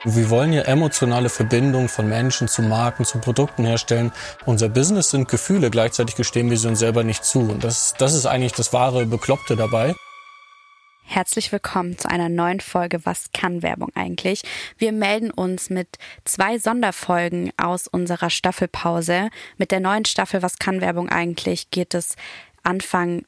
Wir wollen ja emotionale Verbindungen von Menschen zu Marken, zu Produkten herstellen. Unser Business sind Gefühle, gleichzeitig gestehen wir sie uns selber nicht zu. Und das ist eigentlich das wahre Bekloppte dabei. Herzlich willkommen zu einer neuen Folge Was kann Werbung eigentlich? Wir melden uns mit 2 Sonderfolgen aus unserer Staffelpause. Mit der neuen Staffel Was kann Werbung eigentlich geht es Anfang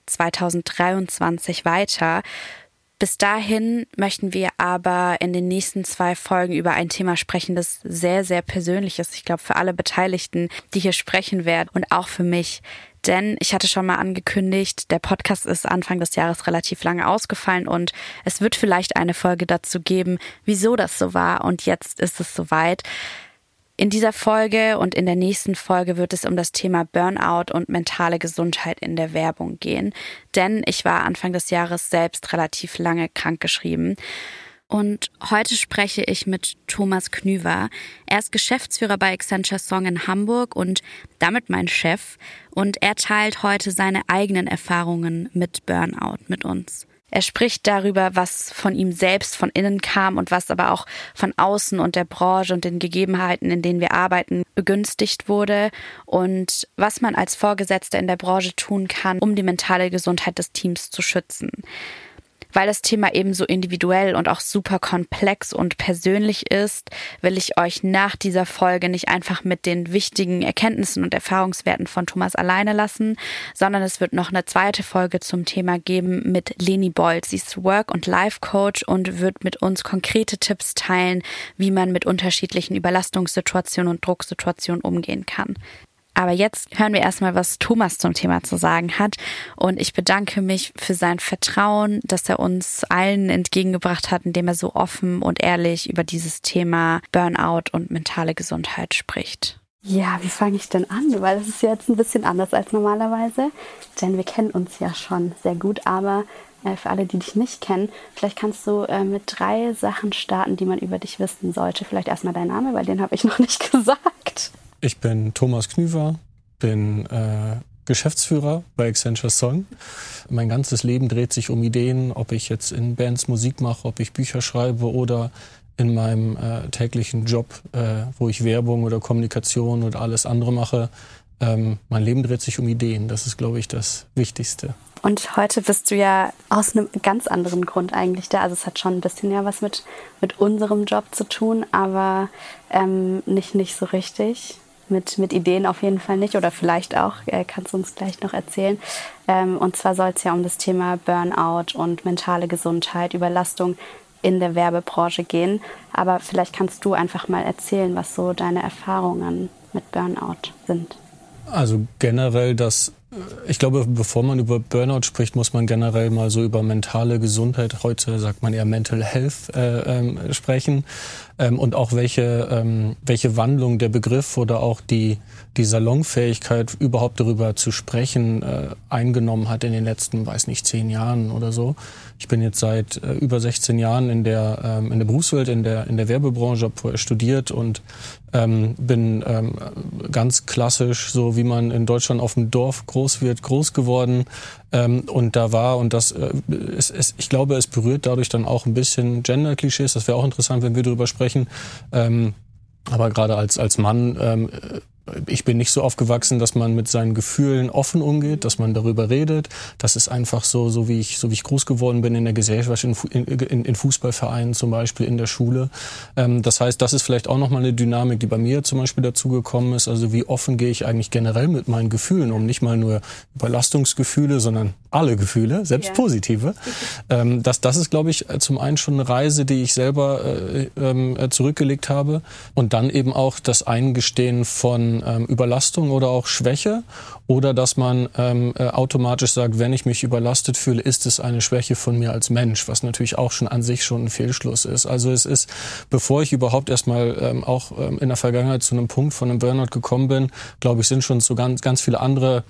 2023 weiter. Bis dahin möchten wir aber in den nächsten 2 Folgen über ein Thema sprechen, das sehr, sehr persönlich ist. Ich glaube, für alle Beteiligten, die hier sprechen werden und auch für mich. Denn ich hatte schon mal angekündigt, der Podcast ist Anfang des Jahres relativ lange ausgefallen und es wird vielleicht eine Folge dazu geben, wieso das so war. Und jetzt ist es soweit. In dieser Folge und in der nächsten Folge wird es um das Thema Burnout und mentale Gesundheit in der Werbung gehen. Denn ich war Anfang des Jahres selbst relativ lange krankgeschrieben. Und heute spreche ich mit Thomas Knüver. Er ist Geschäftsführer bei Accenture Song in Hamburg und damit mein Chef. Und er teilt heute seine eigenen Erfahrungen mit Burnout mit uns. Er spricht darüber, was von ihm selbst von innen kam und was aber auch von außen und der Branche und den Gegebenheiten, in denen wir arbeiten, begünstigt wurde und was man als Vorgesetzter in der Branche tun kann, um die mentale Gesundheit des Teams zu schützen. Weil das Thema eben so individuell und auch super komplex und persönlich ist, will ich euch nach dieser Folge nicht einfach mit den wichtigen Erkenntnissen und Erfahrungswerten von Thomas alleine lassen, sondern es wird noch eine zweite Folge zum Thema geben mit Leni Bolt. Sie ist Work- und Life-Coach und wird mit uns konkrete Tipps teilen, wie man mit unterschiedlichen Überlastungssituationen und Drucksituationen umgehen kann. Aber jetzt hören wir erstmal, was Thomas zum Thema zu sagen hat. Und ich bedanke mich für sein Vertrauen, das er uns allen entgegengebracht hat, indem er so offen und ehrlich über dieses Thema Burnout und mentale Gesundheit spricht. Ja, wie fange ich denn an? Weil das ist jetzt ein bisschen anders als normalerweise. Denn wir kennen uns ja schon sehr gut. Aber für alle, die dich nicht kennen, vielleicht kannst du mit 3 Sachen starten, die man über dich wissen sollte. Vielleicht erstmal dein Name, weil den habe ich noch nicht gesagt. Ich bin Thomas Knüver, bin Geschäftsführer bei Accenture Song. Mein ganzes Leben dreht sich um Ideen, ob ich jetzt in Bands Musik mache, ob ich Bücher schreibe oder in meinem täglichen Job, wo ich Werbung oder Kommunikation oder alles andere mache. Mein Leben dreht sich um Ideen. Das ist, glaube ich, das Wichtigste. Und heute bist du ja aus einem ganz anderen Grund eigentlich da. Also es hat schon ein bisschen ja was mit unserem Job zu tun, aber nicht so richtig. Mit Ideen auf jeden Fall nicht oder vielleicht auch, kannst du uns gleich noch erzählen. Und zwar soll es ja um das Thema Burnout und mentale Gesundheit, Überlastung in der Werbebranche gehen. Aber vielleicht kannst du einfach mal erzählen, was so deine Erfahrungen mit Burnout sind. Also generell ich glaube, bevor man über Burnout spricht, muss man generell mal so über mentale Gesundheit, heute sagt man eher Mental Health, sprechen. Und auch welche Wandlung der Begriff oder auch die Salonfähigkeit, überhaupt darüber zu sprechen, eingenommen hat in den letzten, 10 Jahren oder so. Ich bin jetzt seit über 16 Jahren in der Berufswelt, in der Werbebranche, habe vorher studiert und bin ganz klassisch, so wie man in Deutschland auf dem Dorf groß wird, groß geworden. Und da war, und das ich glaube, es berührt dadurch dann auch ein bisschen Gender-Klischees. Das wäre auch interessant, wenn wir darüber sprechen. Aber gerade als Mann, ich bin nicht so aufgewachsen, dass man mit seinen Gefühlen offen umgeht, dass man darüber redet. Das ist einfach so wie ich groß geworden bin in der Gesellschaft, in Fußballvereinen zum Beispiel, in der Schule. Das heißt, das ist vielleicht auch nochmal eine Dynamik, die bei mir zum Beispiel dazugekommen ist. Also wie offen gehe ich eigentlich generell mit meinen Gefühlen um? Nicht mal nur Überlastungsgefühle, sondern alle Gefühle, selbst positive. Das ist, glaube ich, zum einen schon eine Reise, die ich selber zurückgelegt habe. Und dann eben auch das Eingestehen von Überlastung oder auch Schwäche oder dass man automatisch sagt, wenn ich mich überlastet fühle, ist es eine Schwäche von mir als Mensch, was natürlich auch schon an sich schon ein Fehlschluss ist. Also es ist, bevor ich überhaupt erstmal auch in der Vergangenheit zu einem Punkt von einem Burnout gekommen bin, glaube ich, sind schon so ganz viele andere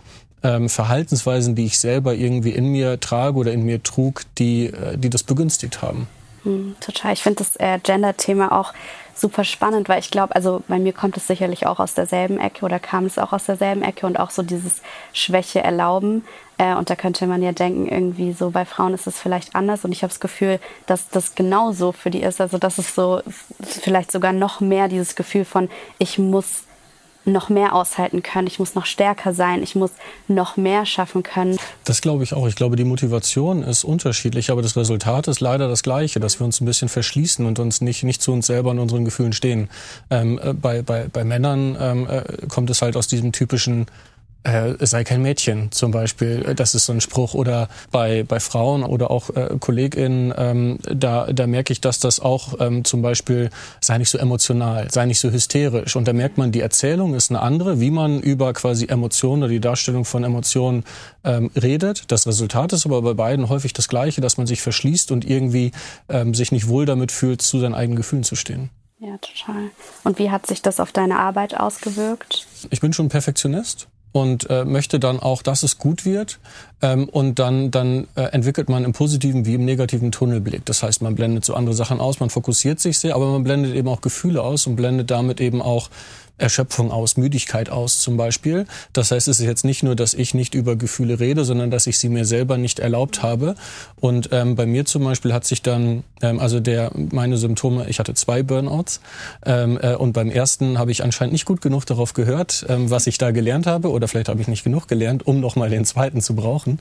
Verhaltensweisen, die ich selber irgendwie in mir trage oder in mir trug, die das begünstigt haben. Total. Ich finde das Gender-Thema auch super spannend, weil ich glaube, also bei mir kommt es sicherlich auch aus derselben Ecke oder kam es auch aus derselben Ecke und auch so dieses Schwäche erlauben. Und da könnte man ja denken, irgendwie so bei Frauen ist es vielleicht anders. Und ich habe das Gefühl, dass das genauso für die ist. Also dass es so vielleicht sogar noch mehr dieses Gefühl von, ich muss noch mehr aushalten können, ich muss noch stärker sein, ich muss noch mehr schaffen können. Das glaube ich auch. Ich glaube, die Motivation ist unterschiedlich, aber das Resultat ist leider das Gleiche, dass wir uns ein bisschen verschließen und uns nicht zu uns selber und unseren Gefühlen stehen. Bei Männern kommt es halt aus diesem typischen sei kein Mädchen zum Beispiel, das ist so ein Spruch. Oder bei Frauen oder auch KollegInnen, da merke ich, dass das auch zum Beispiel, sei nicht so emotional, sei nicht so hysterisch. Und da merkt man, die Erzählung ist eine andere, wie man über quasi Emotionen oder die Darstellung von Emotionen redet. Das Resultat ist aber bei beiden häufig das Gleiche, dass man sich verschließt und irgendwie sich nicht wohl damit fühlt, zu seinen eigenen Gefühlen zu stehen. Ja, total. Und wie hat sich das auf deine Arbeit ausgewirkt? Ich bin schon Perfektionist. Und möchte dann auch, dass es gut wird. Und dann entwickelt man im positiven wie im negativen Tunnelblick. Das heißt, man blendet so andere Sachen aus, man fokussiert sich sehr, aber man blendet eben auch Gefühle aus und blendet damit eben auch Erschöpfung aus, Müdigkeit aus zum Beispiel. Das heißt, es ist jetzt nicht nur, dass ich nicht über Gefühle rede, sondern dass ich sie mir selber nicht erlaubt habe. Und bei mir zum Beispiel hat sich dann, meine Symptome, ich hatte 2 Burnouts und beim ersten habe ich anscheinend nicht gut genug darauf gehört, was ich da gelernt habe, oder vielleicht habe ich nicht genug gelernt, um nochmal den zweiten zu brauchen.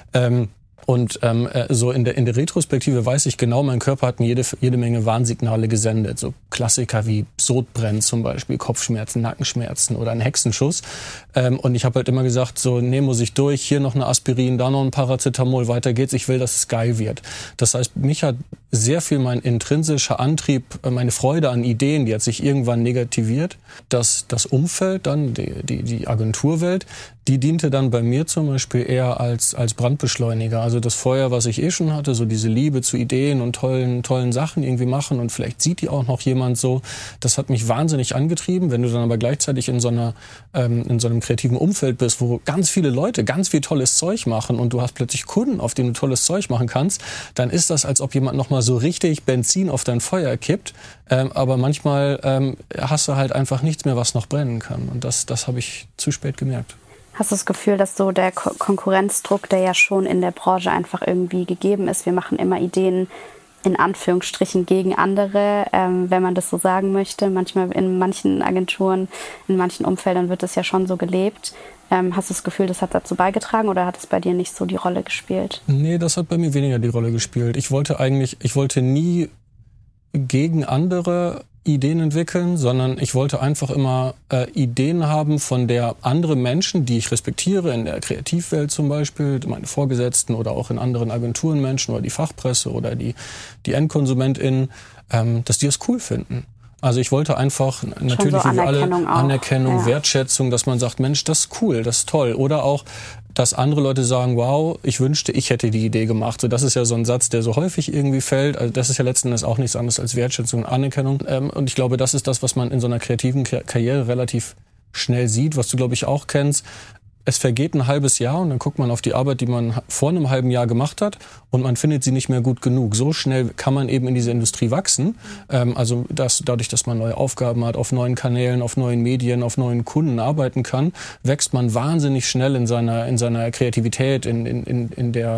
So in der Retrospektive weiß ich genau, mein Körper hat mir jede Menge Warnsignale gesendet. So Klassiker wie Sodbrennen zum Beispiel, Kopfschmerzen, Nackenschmerzen oder ein Hexenschuss. Und ich habe halt immer gesagt, so, nee, muss ich durch, hier noch eine Aspirin, da noch ein Paracetamol, weiter geht's. Ich will, dass es geil wird. Das heißt, mich hat sehr viel mein intrinsischer Antrieb, meine Freude an Ideen, die hat sich irgendwann negativiert. Das Umfeld dann, die Agenturwelt, die diente dann bei mir zum Beispiel eher als Brandbeschleuniger. Also das Feuer, was ich schon hatte, so diese Liebe zu Ideen und tollen Sachen irgendwie machen und vielleicht sieht die auch noch jemand so, das hat mich wahnsinnig angetrieben. Wenn du dann aber gleichzeitig in so einem kreativen Umfeld bist, wo ganz viele Leute ganz viel tolles Zeug machen und du hast plötzlich Kunden, auf denen du tolles Zeug machen kannst, dann ist das, als ob jemand nochmal so richtig Benzin auf dein Feuer kippt. Aber manchmal hast du halt einfach nichts mehr, was noch brennen kann. Und das habe ich zu spät gemerkt. Hast du das Gefühl, dass so der Konkurrenzdruck, der ja schon in der Branche einfach irgendwie gegeben ist, wir machen immer Ideen in Anführungsstrichen gegen andere, wenn man das so sagen möchte. Manchmal in manchen Agenturen, in manchen Umfeldern wird das ja schon so gelebt. Hast du das Gefühl, das hat dazu beigetragen oder hat es bei dir nicht so die Rolle gespielt? Nee, das hat bei mir weniger die Rolle gespielt. Ich wollte nie gegen andere Ideen entwickeln, sondern ich wollte einfach immer Ideen haben, von der andere Menschen, die ich respektiere, in der Kreativwelt zum Beispiel, meine Vorgesetzten oder auch in anderen Agenturen Menschen oder die Fachpresse oder die EndkonsumentInnen, dass die es cool finden. Also ich wollte einfach natürlich so wie wir alle Anerkennung, ja. Wertschätzung, dass man sagt, Mensch, das ist cool, das ist toll. Oder auch, dass andere Leute sagen, wow, ich wünschte, ich hätte die Idee gemacht. So, das ist ja so ein Satz, der so häufig irgendwie fällt. Also das ist ja letzten Endes auch nichts anderes als Wertschätzung und Anerkennung. Und ich glaube, das ist das, was man in so einer kreativen Karriere relativ schnell sieht, was du, glaube ich, auch kennst. Es vergeht ein halbes Jahr und dann guckt man auf die Arbeit, die man vor einem halben Jahr gemacht hat und man findet sie nicht mehr gut genug. So schnell kann man eben in diese Industrie wachsen. Dadurch, dass man neue Aufgaben hat, auf neuen Kanälen, auf neuen Medien, auf neuen Kunden arbeiten kann, wächst man wahnsinnig schnell in seiner Kreativität, in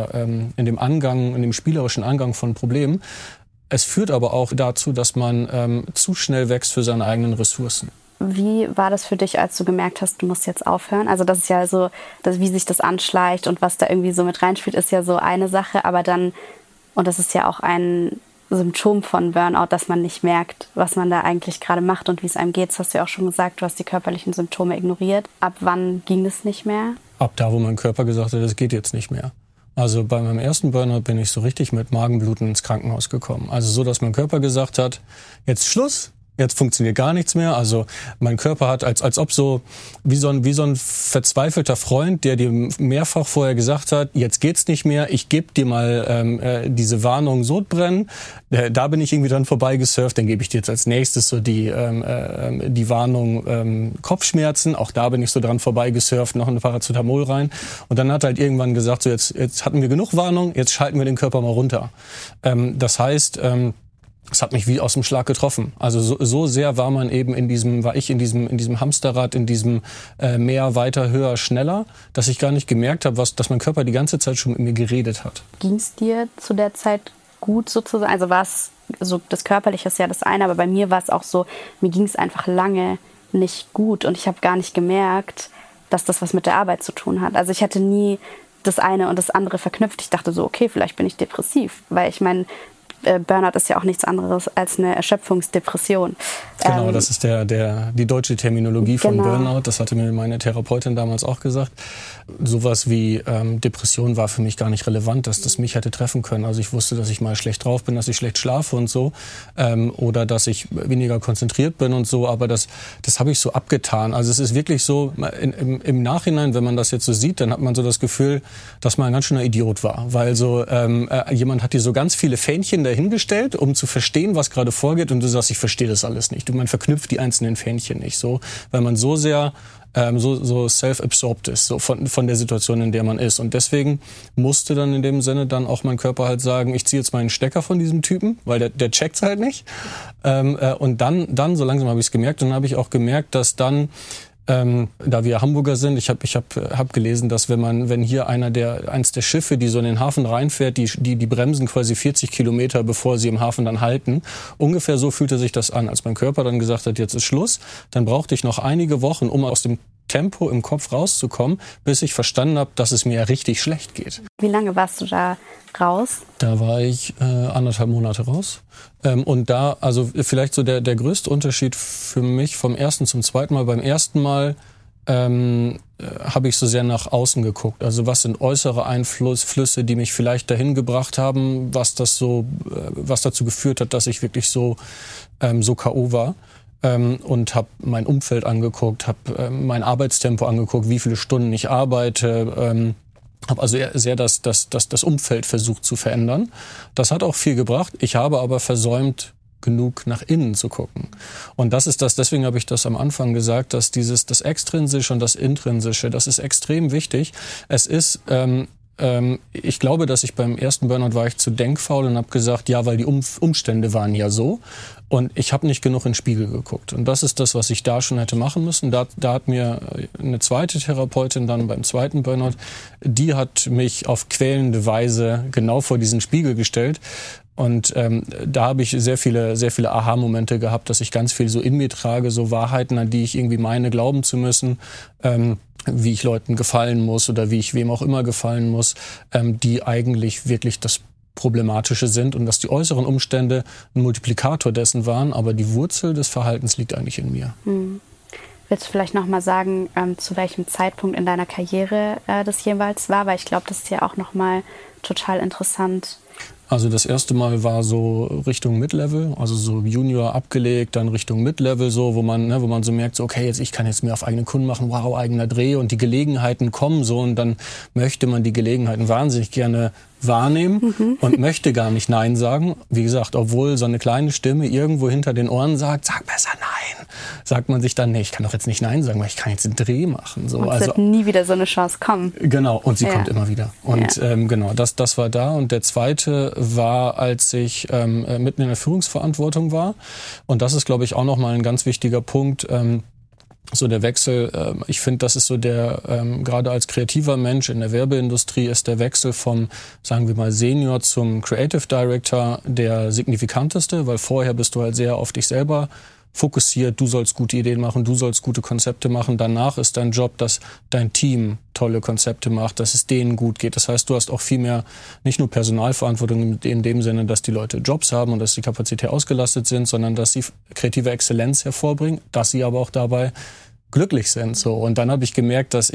dem Angang, in dem spielerischen Angang von Problemen. Es führt aber auch dazu, dass man zu schnell wächst für seine eigenen Ressourcen. Wie war das für dich, als du gemerkt hast, du musst jetzt aufhören? Also das ist ja so, wie sich das anschleicht und was da irgendwie so mit reinspielt, ist ja so eine Sache. Aber dann, und das ist ja auch ein Symptom von Burnout, dass man nicht merkt, was man da eigentlich gerade macht und wie es einem geht. Das hast du ja auch schon gesagt, du hast die körperlichen Symptome ignoriert. Ab wann ging es nicht mehr? Ab da, wo mein Körper gesagt hat, es geht jetzt nicht mehr. Also bei meinem ersten Burnout bin ich so richtig mit Magenbluten ins Krankenhaus gekommen. Also so, dass mein Körper gesagt hat, jetzt Schluss. jetzt funktioniert gar nichts mehr. Also mein Körper hat als ob so wie so ein verzweifelter Freund, der dir mehrfach vorher gesagt hat, jetzt geht's nicht mehr, ich gebe dir mal diese Warnung Sodbrennen. Da bin ich irgendwie dran vorbeigesurft, dann gebe ich dir jetzt als nächstes so die Warnung Kopfschmerzen. Auch da bin ich so dran vorbeigesurft, noch ein Paracetamol rein. Und dann hat er halt irgendwann gesagt, so jetzt hatten wir genug Warnung, jetzt schalten wir den Körper mal runter. Das heißt, es hat mich wie aus dem Schlag getroffen. Also so sehr war ich in diesem Hamsterrad, in diesem mehr, weiter, höher, schneller, dass ich gar nicht gemerkt habe, dass mein Körper die ganze Zeit schon mit mir geredet hat. Ging es dir zu der Zeit gut sozusagen? Also war es, also das Körperliche ist ja das eine, aber bei mir war es auch so, mir ging es einfach lange nicht gut und ich habe gar nicht gemerkt, dass das was mit der Arbeit zu tun hat. Also ich hatte nie das eine und das andere verknüpft. Ich dachte so, okay, vielleicht bin ich depressiv, weil ich meine, Burnout ist ja auch nichts anderes als eine Erschöpfungsdepression. Genau, das ist die deutsche Terminologie von Burnout. Das hatte mir meine Therapeutin damals auch gesagt. Sowas wie Depression war für mich gar nicht relevant, dass das mich hätte treffen können. Also ich wusste, dass ich mal schlecht drauf bin, dass ich schlecht schlafe und so. Oder dass ich weniger konzentriert bin und so. Aber das habe ich so abgetan. Also es ist wirklich so, im Nachhinein, wenn man das jetzt so sieht, dann hat man so das Gefühl, dass man ein ganz schöner Idiot war. Weil so jemand hat dir so ganz viele Fähnchen dahingestellt, um zu verstehen, was gerade vorgeht, und du sagst, ich verstehe das alles nicht. Man verknüpft die einzelnen Fähnchen nicht so, weil man so sehr so self-absorbed ist, so von der Situation, in der man ist. Und deswegen musste dann in dem Sinne dann auch mein Körper halt sagen, ich ziehe jetzt meinen Stecker von diesem Typen, weil der checkt's halt nicht. Und dann so langsam habe ich es gemerkt, und dann habe ich auch gemerkt, dass dann da wir Hamburger sind, ich hab gelesen, dass wenn hier eins der Schiffe, die so in den Hafen reinfährt, die bremsen quasi 40 Kilometer, bevor sie im Hafen dann halten. Ungefähr so fühlte sich das an, als mein Körper dann gesagt hat, jetzt ist Schluss. Dann brauchte ich noch einige Wochen, um aus dem Tempo im Kopf rauszukommen, bis ich verstanden habe, dass es mir ja richtig schlecht geht. Wie lange warst du da raus? Da war ich 1,5 Monate raus. Und da, also vielleicht so der größte Unterschied für mich vom ersten zum zweiten Mal. Beim ersten Mal habe ich so sehr nach außen geguckt. Also was sind äußere Einflüsse, die mich vielleicht dahin gebracht haben, was dazu geführt hat, dass ich wirklich so K.O. war. Und habe mein Umfeld angeguckt, habe mein Arbeitstempo angeguckt, wie viele Stunden ich arbeite, habe also sehr das Umfeld versucht zu verändern. Das hat auch viel gebracht. Ich habe aber versäumt, genug nach innen zu gucken. Und deswegen habe ich das am Anfang gesagt, dass das Extrinsische und das Intrinsische, das ist extrem wichtig. Es ist ich glaube, dass ich beim ersten Burnout war ich zu denkfaul und habe gesagt, ja, weil die Umstände waren ja so. Und ich habe nicht genug in den Spiegel geguckt. Und das ist das, was ich da schon hätte machen müssen. Da hat mir eine zweite Therapeutin dann beim zweiten Burnout, die hat mich auf quälende Weise genau vor diesen Spiegel gestellt. Und da habe ich sehr viele Aha-Momente gehabt, dass ich ganz viel so in mir trage, so Wahrheiten, an die ich irgendwie meine, glauben zu müssen, wie ich Leuten gefallen muss oder wie ich wem auch immer gefallen muss, die eigentlich wirklich das Problematische sind, und dass die äußeren Umstände ein Multiplikator dessen waren, aber die Wurzel des Verhaltens liegt eigentlich in mir. Willst du vielleicht nochmal sagen, zu welchem Zeitpunkt in deiner Karriere das jeweils war? Weil ich glaube, das ist ja auch nochmal total interessant. Also das erste Mal war so Richtung Mid-Level, also so Junior abgelegt, dann Richtung Mid-Level, so wo man so merkt, so okay, ich kann jetzt mehr auf eigene Kunden machen, wow, eigener Dreh, und die Gelegenheiten kommen so, und dann möchte man die Gelegenheiten wahnsinnig gerne wahrnehmen und möchte gar nicht Nein sagen. Wie gesagt, obwohl so eine kleine Stimme irgendwo hinter den Ohren sagt, sag besser Nein, sagt man sich dann, nee, ich kann doch jetzt nicht Nein sagen, weil ich kann jetzt einen Dreh machen. So, und es wird nie wieder so eine Chance kommen. Genau, und sie kommt immer wieder. Und genau, das war da. Und der zweite war, als ich mitten in der Führungsverantwortung war. Und das ist, glaube ich, auch nochmal ein ganz wichtiger Punkt. So der Wechsel, ich finde, das ist so gerade als kreativer Mensch in der Werbeindustrie ist der Wechsel vom, sagen wir mal, Senior zum Creative Director der signifikanteste, weil vorher bist du halt sehr auf dich selber fokussiert, du sollst gute Ideen machen, du sollst gute Konzepte machen. Danach ist dein Job, dass dein Team tolle Konzepte macht, dass es denen gut geht. Das heißt, du hast auch viel mehr, nicht nur Personalverantwortung in dem Sinne, dass die Leute Jobs haben und dass die Kapazität ausgelastet sind, sondern dass sie kreative Exzellenz hervorbringen, dass sie aber auch dabei glücklich sind. So. Und dann habe ich gemerkt, dass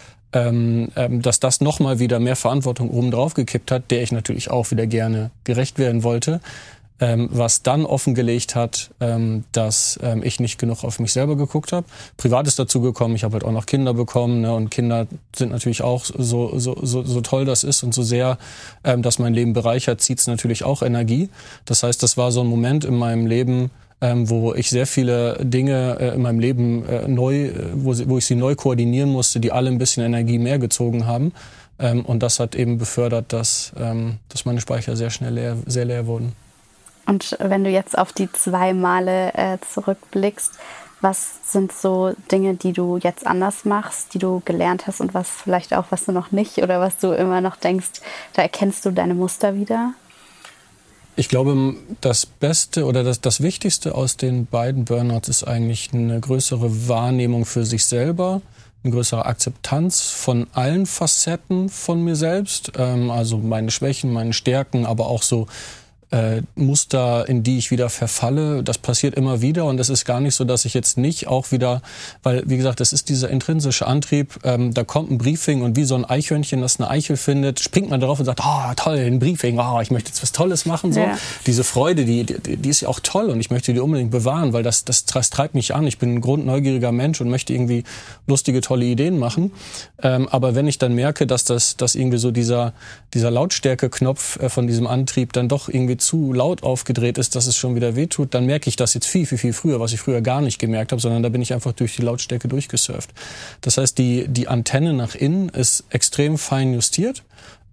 dass das nochmal wieder mehr Verantwortung oben drauf gekippt hat, der ich natürlich auch wieder gerne gerecht werden wollte. was dann offengelegt hat, dass ich nicht genug auf mich selber geguckt habe. Privat ist dazu gekommen, ich habe halt auch noch Kinder bekommen, ne, und Kinder sind natürlich auch so toll das ist und so sehr, dass mein Leben bereichert, zieht es natürlich auch Energie. Das heißt, das war so ein Moment in meinem Leben, wo ich sehr viele Dinge in meinem Leben wo ich sie neu koordinieren musste, die alle ein bisschen Energie mehr gezogen haben. Und das hat eben befördert, dass meine Speicher sehr schnell sehr leer wurden. Und wenn du jetzt auf die 2 Male zurückblickst, was sind so Dinge, die du jetzt anders machst, die du gelernt hast und was vielleicht auch, was du noch nicht oder was du immer noch denkst, da erkennst du deine Muster wieder? Ich glaube, das Beste oder das Wichtigste aus den beiden Burnouts ist eigentlich eine größere Wahrnehmung für sich selber, eine größere Akzeptanz von allen Facetten von mir selbst, also meine Schwächen, meine Stärken, aber auch so Muster, in die ich wieder verfalle. Das passiert immer wieder und es ist gar nicht so, dass ich jetzt nicht auch wieder, weil wie gesagt, das ist dieser intrinsische Antrieb, da kommt ein Briefing und wie so ein Eichhörnchen, das eine Eichel findet, springt man darauf und sagt, toll, ein Briefing, ich möchte jetzt was Tolles machen. So. Ja. Diese Freude, die ist ja auch toll und ich möchte die unbedingt bewahren, weil das treibt mich an. Ich bin ein grundneugieriger Mensch und möchte irgendwie lustige, tolle Ideen machen. Aber wenn ich dann merke, dass irgendwie so dieser Lautstärke-Knopf von diesem Antrieb dann doch irgendwie zu laut aufgedreht ist, dass es schon wieder wehtut, dann merke ich das jetzt viel, viel, viel früher, was ich früher gar nicht gemerkt habe, sondern da bin ich einfach durch die Lautstärke durchgesurft. Das heißt, die Antenne nach innen ist extrem fein justiert.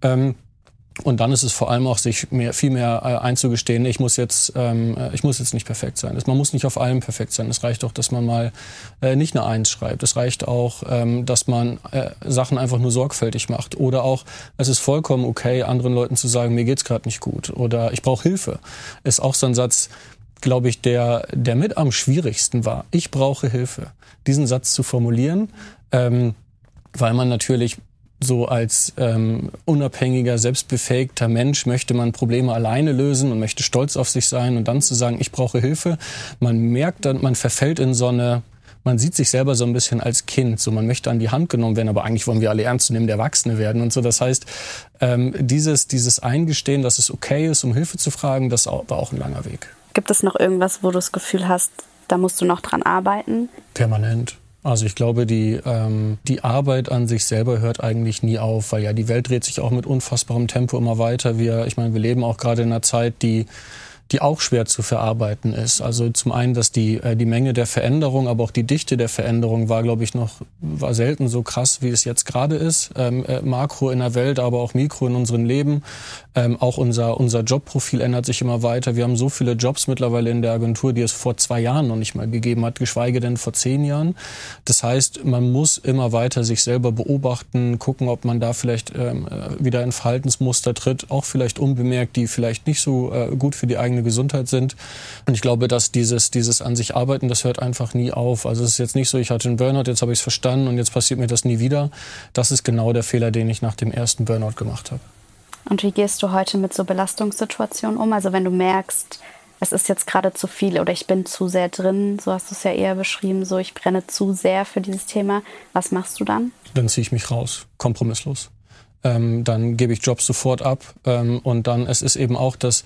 Und dann ist es vor allem auch, sich viel mehr einzugestehen, ich muss jetzt nicht perfekt sein. Man muss nicht auf allem perfekt sein. Es reicht auch, dass man mal nicht eine 1 schreibt. Es reicht auch, dass man Sachen einfach nur sorgfältig macht. Oder auch, es ist vollkommen okay, anderen Leuten zu sagen, mir geht's gerade nicht gut. Oder ich brauche Hilfe. Ist auch so ein Satz, glaube ich, der mit am schwierigsten war. Ich brauche Hilfe. Diesen Satz zu formulieren, weil man natürlich so als unabhängiger, selbstbefähigter Mensch möchte man Probleme alleine lösen und möchte stolz auf sich sein und dann zu sagen, ich brauche Hilfe. Man merkt dann, man verfällt in man sieht sich selber so ein bisschen als Kind, so man möchte an die Hand genommen werden, aber eigentlich wollen wir alle ernstzunehmende Erwachsene werden und so. Das heißt, dieses Eingestehen, dass es okay ist, um Hilfe zu fragen, das war auch ein langer Weg. Gibt es noch irgendwas, wo du das Gefühl hast, da musst du noch dran arbeiten? Permanent. Also ich glaube, die Arbeit an sich selber hört eigentlich nie auf, weil ja die Welt dreht sich auch mit unfassbarem Tempo immer weiter. Wir leben auch gerade in einer Zeit, die auch schwer zu verarbeiten ist. Also zum einen, dass die Menge der Veränderung, aber auch die Dichte der Veränderung war selten so krass, wie es jetzt gerade ist. Makro in der Welt, aber auch Mikro in unserem Leben. Auch unser Jobprofil ändert sich immer weiter. Wir haben so viele Jobs mittlerweile in der Agentur, die es vor 2 Jahren noch nicht mal gegeben hat, geschweige denn vor 10 Jahren. Das heißt, man muss immer weiter sich selber beobachten, gucken, ob man da vielleicht wieder in Verhaltensmuster tritt, auch vielleicht unbemerkt, die vielleicht nicht so gut für die eigene Gesundheit sind. Und ich glaube, dass dieses an sich arbeiten, das hört einfach nie auf. Also es ist jetzt nicht so, ich hatte einen Burnout, jetzt habe ich es verstanden und jetzt passiert mir das nie wieder. Das ist genau der Fehler, den ich nach dem ersten Burnout gemacht habe. Und wie gehst du heute mit so Belastungssituationen um? Also wenn du merkst, es ist jetzt gerade zu viel oder ich bin zu sehr drin, so hast du es ja eher beschrieben, so ich brenne zu sehr für dieses Thema. Was machst du dann? Dann ziehe ich mich raus, kompromisslos. Dann gebe ich Jobs sofort ab und dann, es ist eben auch das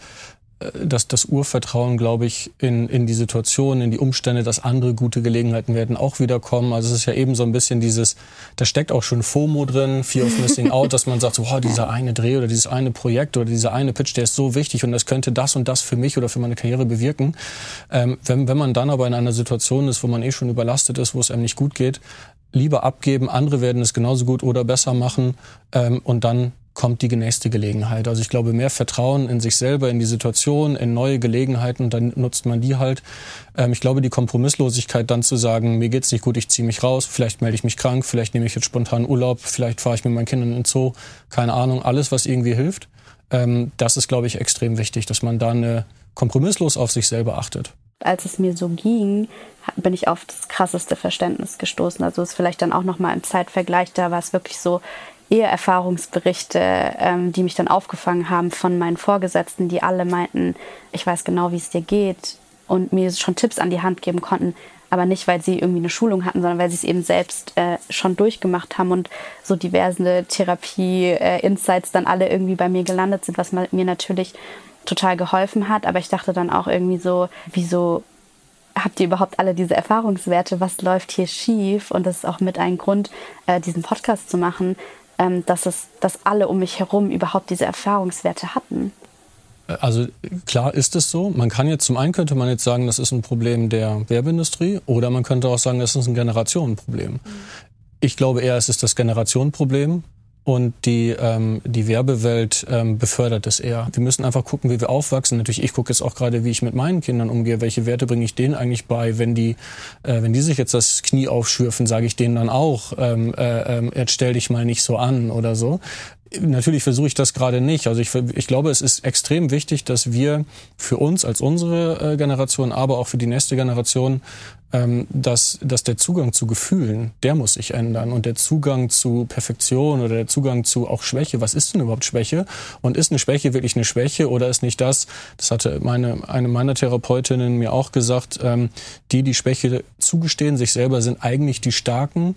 Urvertrauen, glaube ich, in die Situation, in die Umstände, dass andere gute Gelegenheiten werden auch wieder kommen. Also es ist ja eben so ein bisschen da steckt auch schon FOMO drin, Fear of Missing Out, dass man sagt, so, dieser eine Dreh oder dieses eine Projekt oder dieser eine Pitch, der ist so wichtig und das könnte das und das für mich oder für meine Karriere bewirken. Wenn man dann aber in einer Situation ist, wo man schon überlastet ist, wo es einem nicht gut geht, lieber abgeben, andere werden es genauso gut oder besser machen und dann kommt die nächste Gelegenheit. Also ich glaube, mehr Vertrauen in sich selber, in die Situation, in neue Gelegenheiten und dann nutzt man die halt. Ich glaube, die Kompromisslosigkeit dann zu sagen, mir geht's nicht gut, ich ziehe mich raus, vielleicht melde ich mich krank, vielleicht nehme ich jetzt spontan Urlaub, vielleicht fahre ich mit meinen Kindern in den Zoo, keine Ahnung, alles, was irgendwie hilft. Das ist, glaube ich, extrem wichtig, dass man da kompromisslos auf sich selber achtet. Als es mir so ging, bin ich auf das krasseste Verständnis gestoßen. Also ist vielleicht dann auch nochmal im Zeitvergleich, da war es wirklich so, eher Erfahrungsberichte, die mich dann aufgefangen haben von meinen Vorgesetzten, die alle meinten, ich weiß genau, wie es dir geht und mir schon Tipps an die Hand geben konnten, aber nicht, weil sie irgendwie eine Schulung hatten, sondern weil sie es eben selbst schon durchgemacht haben und so diverse Therapie-Insights dann alle irgendwie bei mir gelandet sind, was mir natürlich total geholfen hat. Aber ich dachte dann auch irgendwie so, wieso habt ihr überhaupt alle diese Erfahrungswerte? Was läuft hier schief? Und das ist auch mit ein Grund, diesen Podcast zu machen, dass alle um mich herum überhaupt diese Erfahrungswerte hatten. Also klar ist es so. Man kann jetzt, zum einen könnte man jetzt sagen, das ist ein Problem der Werbeindustrie, oder man könnte auch sagen, das ist ein Generationenproblem. Ich glaube eher, es ist das Generationenproblem. Und die Werbewelt befördert es eher. Wir müssen einfach gucken, wie wir aufwachsen. Natürlich, ich gucke jetzt auch gerade, wie ich mit meinen Kindern umgehe. Welche Werte bringe ich denen eigentlich bei? Wenn die sich jetzt das Knie aufschürfen, sage ich denen dann auch, jetzt stell dich mal nicht so an oder so. Natürlich versuche ich das gerade nicht. Also ich glaube, es ist extrem wichtig, dass wir für uns als unsere Generation, aber auch für die nächste Generation, dass der Zugang zu Gefühlen, der muss sich ändern. Und der Zugang zu Perfektion oder der Zugang zu auch Schwäche. Was ist denn überhaupt Schwäche? Und ist eine Schwäche wirklich eine Schwäche oder ist nicht das hatte eine meiner Therapeutinnen mir auch gesagt, die Schwäche zugestehen sich selber, sind eigentlich die Starken,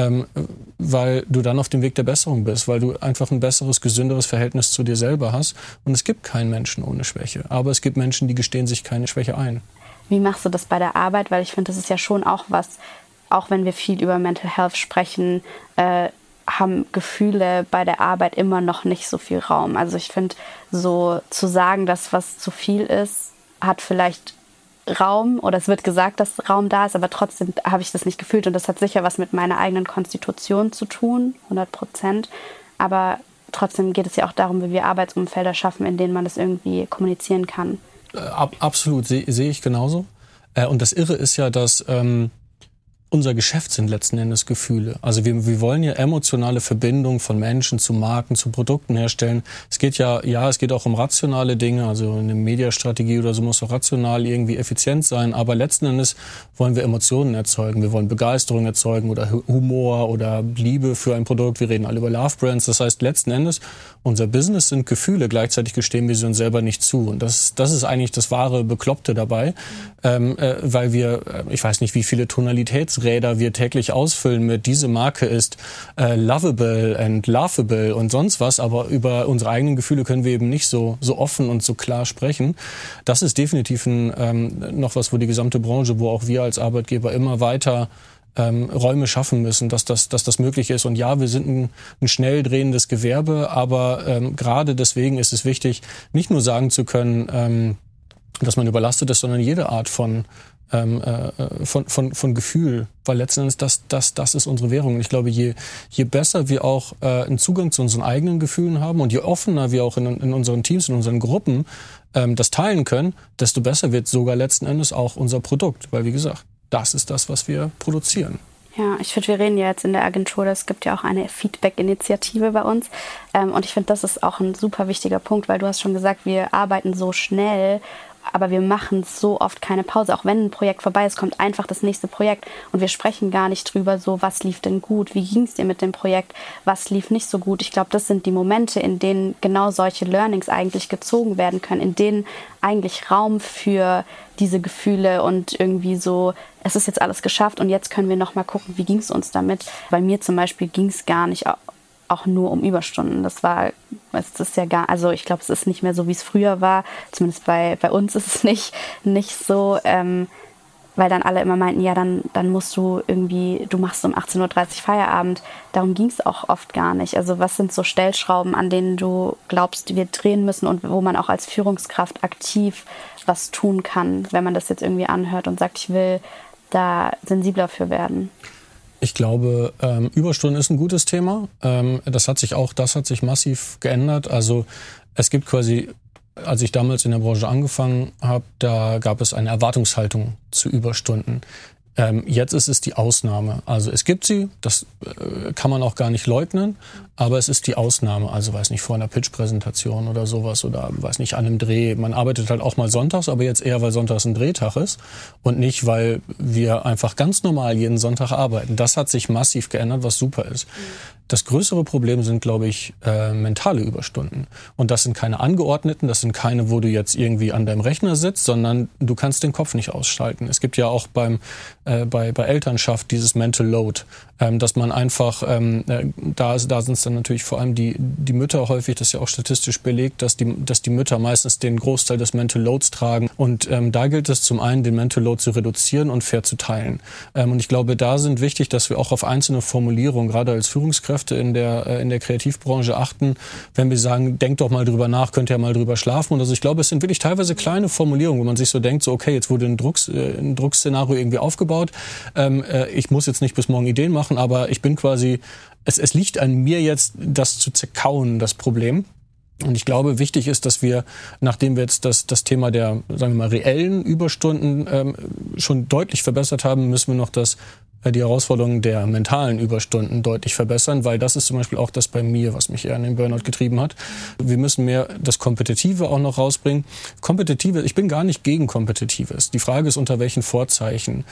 weil du dann auf dem Weg der Besserung bist, weil du einfach ein besseres, gesünderes Verhältnis zu dir selber hast. Und es gibt keinen Menschen ohne Schwäche. Aber es gibt Menschen, die gestehen sich keine Schwäche ein. Wie machst du das bei der Arbeit? Weil ich finde, das ist ja schon auch was, auch wenn wir viel über Mental Health sprechen, haben Gefühle bei der Arbeit immer noch nicht so viel Raum. Also ich finde, so zu sagen, dass was zu viel ist, hat vielleicht Raum, oder es wird gesagt, dass Raum da ist, aber trotzdem habe ich das nicht gefühlt. Und das hat sicher was mit meiner eigenen Konstitution zu tun, 100%. Aber trotzdem geht es ja auch darum, wie wir Arbeitsumfelder schaffen, in denen man das irgendwie kommunizieren kann. Absolut, sehe ich genauso. Und das Irre ist ja, dass unser Geschäft sind letzten Endes Gefühle. Also wir wollen ja emotionale Verbindungen von Menschen zu Marken, zu Produkten herstellen. Es geht es geht auch um rationale Dinge. Also eine Mediastrategie oder so muss auch rational irgendwie effizient sein. Aber letzten Endes wollen wir Emotionen erzeugen. Wir wollen Begeisterung erzeugen oder Humor oder Liebe für ein Produkt. Wir reden alle über Love Brands. Das heißt, letzten Endes, unser Business sind Gefühle. Gleichzeitig gestehen wir sie uns selber nicht zu. Und das ist eigentlich das wahre Bekloppte dabei. Weil wir, ich weiß nicht, wie viele Tonalitätsräder wir täglich ausfüllen mit, diese Marke ist lovable and laughable und sonst was, aber über unsere eigenen Gefühle können wir eben nicht so offen und so klar sprechen. Das ist definitiv noch was, wo die gesamte Branche, wo auch wir als Arbeitgeber immer weiter Räume schaffen müssen, dass das möglich ist. Und ja, wir sind ein schnell drehendes Gewerbe, aber gerade deswegen ist es wichtig, nicht nur sagen zu können, dass man überlastet ist, sondern jede Art von Gefühl, weil letzten Endes das ist unsere Währung. Und ich glaube, je besser wir auch einen Zugang zu unseren eigenen Gefühlen haben und je offener wir auch in unseren Teams, in unseren Gruppen das teilen können, desto besser wird sogar letzten Endes auch unser Produkt. Weil, wie gesagt, das ist das, was wir produzieren. Ja, ich finde, wir reden ja jetzt in der Agentur, es gibt ja auch eine Feedback-Initiative bei uns. Und ich finde, das ist auch ein super wichtiger Punkt, weil du hast schon gesagt, wir arbeiten so schnell, aber wir machen so oft keine Pause. Auch wenn ein Projekt vorbei ist, kommt einfach das nächste Projekt. Und wir sprechen gar nicht drüber, so was lief denn gut, wie ging es dir mit dem Projekt, was lief nicht so gut. Ich glaube, das sind die Momente, in denen genau solche Learnings eigentlich gezogen werden können, in denen eigentlich Raum für diese Gefühle und irgendwie so, es ist jetzt alles geschafft und jetzt können wir nochmal gucken, wie ging es uns damit. Bei mir zum Beispiel ging es gar nicht auch nur um Überstunden. Ich glaube, es ist nicht mehr so, wie es früher war. Zumindest bei uns ist es nicht so, weil dann alle immer meinten, ja, dann musst du machst um 18.30 Uhr Feierabend. Darum ging es auch oft gar nicht. Also was sind so Stellschrauben, an denen du glaubst, wir drehen müssen und wo man auch als Führungskraft aktiv was tun kann, wenn man das jetzt irgendwie anhört und sagt, ich will da sensibler für werden? Ich glaube, Überstunden ist ein gutes Thema. Das hat sich massiv geändert. Also es gibt quasi, als ich damals in der Branche angefangen habe, da gab es eine Erwartungshaltung zu Überstunden. Jetzt ist es die Ausnahme. Also es gibt sie, das kann man auch gar nicht leugnen, aber es ist die Ausnahme. Also weiß nicht, vor einer Pitch-Präsentation oder sowas oder weiß nicht, an einem Dreh. Man arbeitet halt auch mal sonntags, aber jetzt eher, weil sonntags ein Drehtag ist und nicht, weil wir einfach ganz normal jeden Sonntag arbeiten. Das hat sich massiv geändert, was super ist. Das größere Problem sind, glaube ich, mentale Überstunden. Und das sind keine angeordneten, das sind keine, wo du jetzt irgendwie an deinem Rechner sitzt, sondern du kannst den Kopf nicht ausschalten. Es gibt ja auch bei Elternschaft dieses Mental Load, dass man einfach, da sind es dann natürlich vor allem die Mütter häufig, das ist ja auch statistisch belegt, dass die Mütter meistens den Großteil des Mental Loads tragen. Und da gilt es zum einen, den Mental Load zu reduzieren und fair zu teilen. Und ich glaube, da sind wichtig, dass wir auch auf einzelne Formulierungen, gerade als Führungskräfte in der Kreativbranche achten, wenn wir sagen, denkt doch mal drüber nach, könnt ihr ja mal drüber schlafen. Und also ich glaube, es sind wirklich teilweise kleine Formulierungen, wo man sich so denkt, so okay, jetzt wurde ein Druckszenario irgendwie aufgebaut. Ich muss jetzt nicht bis morgen Ideen machen, aber ich bin quasi, es liegt an mir jetzt, das zu zerkauen, das Problem. Und ich glaube, wichtig ist, dass wir, nachdem wir jetzt das Thema der, sagen wir mal, reellen Überstunden schon deutlich verbessert haben, müssen wir noch die Herausforderungen der mentalen Überstunden deutlich verbessern, weil das ist zum Beispiel auch das bei mir, was mich eher in den Burnout getrieben hat. Wir müssen mehr das Kompetitive auch noch rausbringen. Ich bin gar nicht gegen Kompetitives. Die Frage ist, unter welchen Vorzeichen.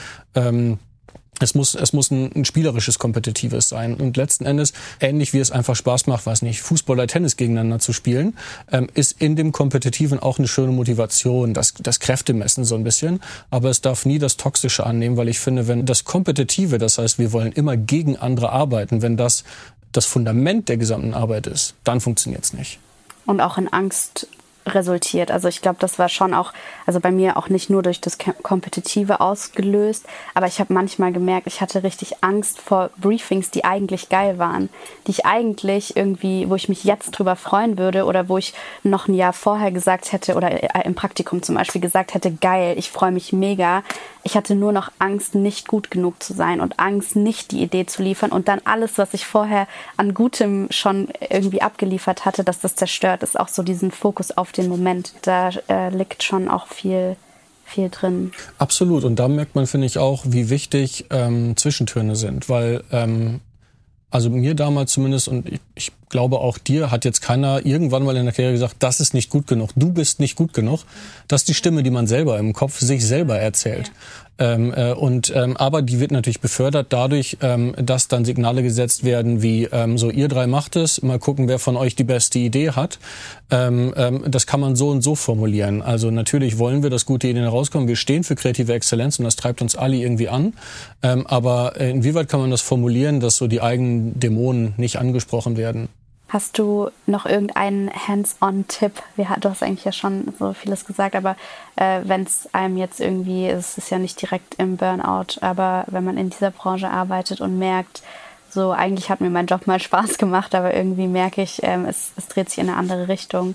Es muss ein spielerisches, kompetitives sein. Und letzten Endes, ähnlich wie es einfach Spaß macht, weiß nicht, Fußball oder Tennis gegeneinander zu spielen, ist in dem Kompetitiven auch eine schöne Motivation, das Kräftemessen so ein bisschen. Aber es darf nie das Toxische annehmen, weil ich finde, wenn das Kompetitive, das heißt, wir wollen immer gegen andere arbeiten, wenn das Fundament der gesamten Arbeit ist, dann funktioniert's nicht. Und auch in Angst resultiert. Also ich glaube, das war schon auch, also bei mir auch nicht nur durch das Kompetitive ausgelöst, aber ich habe manchmal gemerkt, ich hatte richtig Angst vor Briefings, die eigentlich geil waren, die ich eigentlich irgendwie, wo ich mich jetzt drüber freuen würde oder wo ich noch ein Jahr vorher gesagt hätte oder im Praktikum zum Beispiel gesagt hätte, geil, ich freue mich mega. Ich hatte nur noch Angst, nicht gut genug zu sein und Angst, nicht die Idee zu liefern und dann alles, was ich vorher an Gutem schon irgendwie abgeliefert hatte, dass das zerstört ist, auch so diesen Fokus auf den Moment. Da liegt schon auch viel drin. Absolut. Und da merkt man, finde ich, auch, wie wichtig Zwischentöne sind. Weil, also mir damals zumindest, und ich glaube auch dir, hat jetzt keiner irgendwann mal in der Karriere gesagt, das ist nicht gut genug, du bist nicht gut genug. Das ist die Stimme, die man selber im Kopf sich selber erzählt. Ja. Aber die wird natürlich befördert dadurch, dass dann Signale gesetzt werden wie, so ihr drei macht es, mal gucken, wer von euch die beste Idee hat. Das kann man so und so formulieren. Also natürlich wollen wir, dass gute Ideen herauskommen. Wir stehen für kreative Exzellenz und das treibt uns alle irgendwie an. Aber inwieweit kann man das formulieren, dass so die eigenen Dämonen nicht angesprochen werden? Hast du noch irgendeinen Hands-on-Tipp? Du hast eigentlich ja schon so vieles gesagt, aber wenn es einem jetzt irgendwie, es ist ja nicht direkt im Burnout, aber wenn man in dieser Branche arbeitet und merkt, so eigentlich hat mir mein Job mal Spaß gemacht, aber irgendwie merke ich, es dreht sich in eine andere Richtung,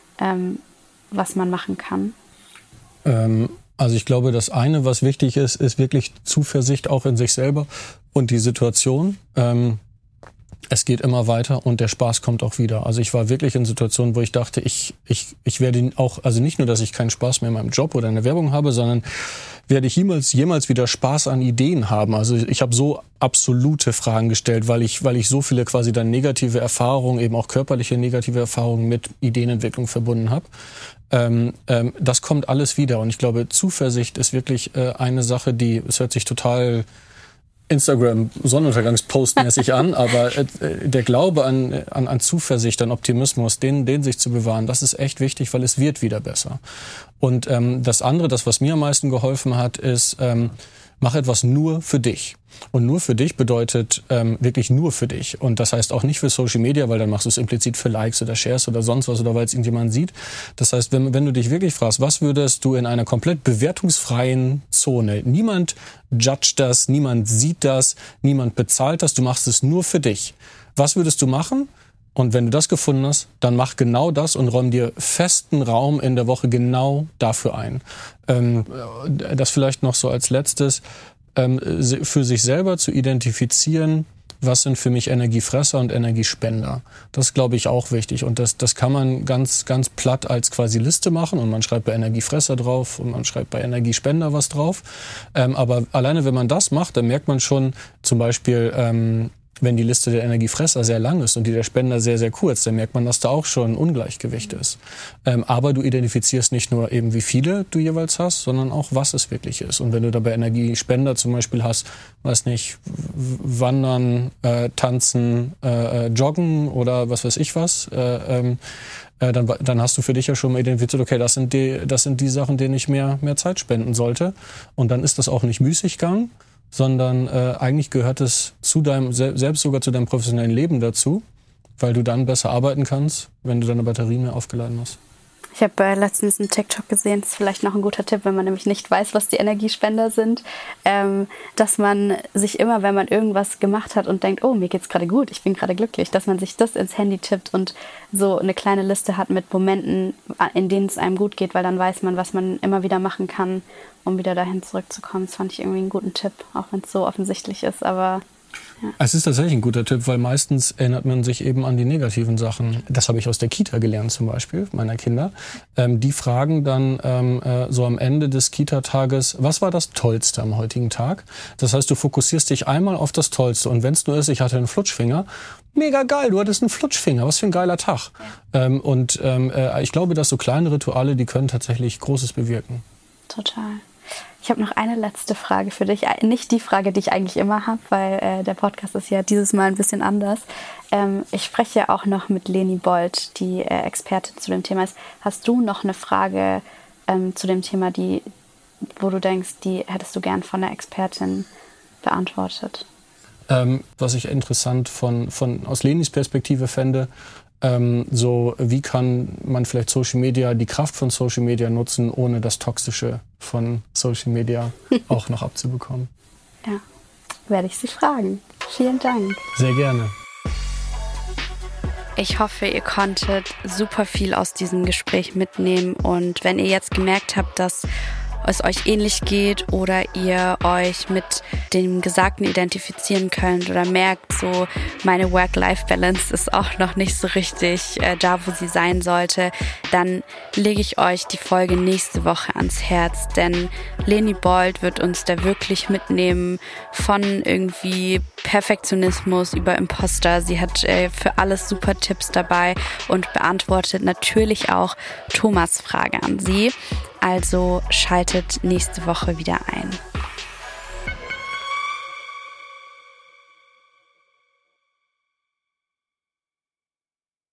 was man machen kann? Also ich glaube, das eine, was wichtig ist, ist wirklich Zuversicht auch in sich selber und die Situation. Es geht immer weiter und der Spaß kommt auch wieder. Also ich war wirklich in Situationen, wo ich dachte, ich werde auch, also nicht nur, dass ich keinen Spaß mehr in meinem Job oder in der Werbung habe, sondern werde ich jemals wieder Spaß an Ideen haben. Also ich habe so absolute Fragen gestellt, weil ich so viele quasi dann negative Erfahrungen, eben auch körperliche negative Erfahrungen mit Ideenentwicklung verbunden habe. Das kommt alles wieder und ich glaube, Zuversicht ist wirklich eine Sache, es hört sich total Instagram-Sonnenuntergangspost-mäßig an, aber der Glaube an Zuversicht, an Optimismus, den sich zu bewahren, das ist echt wichtig, weil es wird wieder besser. Und das andere, das, was mir am meisten geholfen hat, ist, mach etwas nur für dich. Und nur für dich bedeutet wirklich nur für dich. Und das heißt auch nicht für Social Media, weil dann machst du es implizit für Likes oder Shares oder sonst was oder weil es irgendjemand sieht. Das heißt, wenn du dich wirklich fragst, was würdest du in einer komplett bewertungsfreien Zone, niemand judgt das, niemand sieht das, niemand bezahlt das, du machst es nur für dich. Was würdest du machen? Und wenn du das gefunden hast, dann mach genau das und räum dir festen Raum in der Woche genau dafür ein. Das vielleicht noch so als letztes, für sich selber zu identifizieren, was sind für mich Energiefresser und Energiespender. Das ist, glaube ich, auch wichtig. Und das kann man ganz, ganz platt als quasi Liste machen und man schreibt bei Energiefresser drauf und man schreibt bei Energiespender was drauf. Aber alleine, wenn man das macht, dann merkt man schon zum Beispiel, Wenn die Liste der Energiefresser sehr lang ist und die der Spender sehr, sehr kurz, dann merkt man, dass da auch schon ein Ungleichgewicht ist. Aber du identifizierst nicht nur eben, wie viele du jeweils hast, sondern auch, was es wirklich ist. Und wenn du dabei Energiespender zum Beispiel hast, weiß nicht, Wandern, Tanzen, Joggen oder was weiß ich was, dann hast du für dich ja schon mal identifiziert, okay, das sind die Sachen, denen ich mehr Zeit spenden sollte. Und dann ist das auch nicht Müßiggang, sondern eigentlich gehört es zu deinem, selbst sogar zu deinem professionellen Leben dazu, weil du dann besser arbeiten kannst, wenn du deine Batterie mehr aufgeladen hast. Ich habe letztens einen TikTok gesehen, das ist vielleicht noch ein guter Tipp, wenn man nämlich nicht weiß, was die Energiespender sind, dass man sich immer, wenn man irgendwas gemacht hat und denkt, oh, mir geht's gerade gut, ich bin gerade glücklich, dass man sich das ins Handy tippt und so eine kleine Liste hat mit Momenten, in denen es einem gut geht, weil dann weiß man, was man immer wieder machen kann, um wieder dahin zurückzukommen. Das fand ich irgendwie einen guten Tipp, auch wenn es so offensichtlich ist, aber... Ja. Es ist tatsächlich ein guter Tipp, weil meistens erinnert man sich eben an die negativen Sachen. Das habe ich aus der Kita gelernt zum Beispiel, meiner Kinder. Die fragen dann so am Ende des Kita-Tages, was war das Tollste am heutigen Tag? Das heißt, du fokussierst dich einmal auf das Tollste. Und wenn es nur ist, ich hatte einen Flutschfinger, mega geil, du hattest einen Flutschfinger, was für ein geiler Tag. Ja. Ich glaube, dass so kleine Rituale, die können tatsächlich Großes bewirken. Total. Ich habe noch eine letzte Frage für dich. Nicht die Frage, die ich eigentlich immer habe, weil der Podcast ist ja dieses Mal ein bisschen anders. Ich spreche ja auch noch mit Leni Bold, die Expertin zu dem Thema ist. Hast du noch eine Frage zu dem Thema, wo du denkst, die hättest du gern von der Expertin beantwortet? Was ich interessant aus Lenis Perspektive fände, so wie kann man vielleicht Social Media, die Kraft von Social Media nutzen, ohne das Toxische von Social Media auch noch abzubekommen. Ja, werde ich Sie fragen. Vielen Dank. Sehr gerne. Ich hoffe, ihr konntet super viel aus diesem Gespräch mitnehmen und wenn ihr jetzt gemerkt habt, dass es euch ähnlich geht oder ihr euch mit dem Gesagten identifizieren könnt oder merkt, so meine Work-Life-Balance ist auch noch nicht so richtig da, wo sie sein sollte, dann lege ich euch die Folge nächste Woche ans Herz, denn Leni Bold wird uns da wirklich mitnehmen von irgendwie Perfektionismus über Imposter. Sie hat für alles super Tipps dabei und beantwortet natürlich auch Thomas' Frage an sie. Also schaltet nächste Woche wieder ein.